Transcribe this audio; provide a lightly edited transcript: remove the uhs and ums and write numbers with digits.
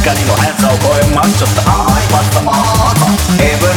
光の速さを超えますちょっと甘いパスタもエブ